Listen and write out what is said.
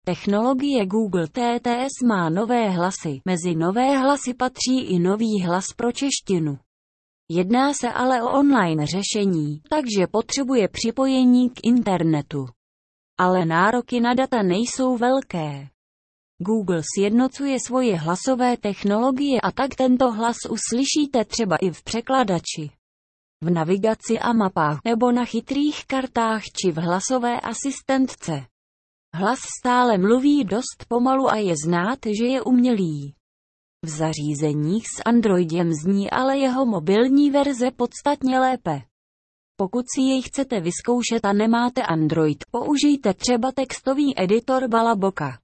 Technologie Google TTS má nové hlasy. Mezi nové hlasy patří i nový hlas pro češtinu. Jedná se ale o online řešení, takže potřebuje připojení k internetu. Ale nároky na data nejsou velké. Google sjednocuje svoje hlasové technologie a tak tento hlas uslyšíte třeba i v překladači, v navigaci a mapách nebo na chytrých kartách či v hlasové asistentce. Hlas stále mluví dost pomalu a je znát, že je umělý. V zařízeních s Androidem zní ale jeho mobilní verze podstatně lépe. Pokud si jej chcete vyzkoušet a nemáte Android, použijte třeba textový editor Balaboka.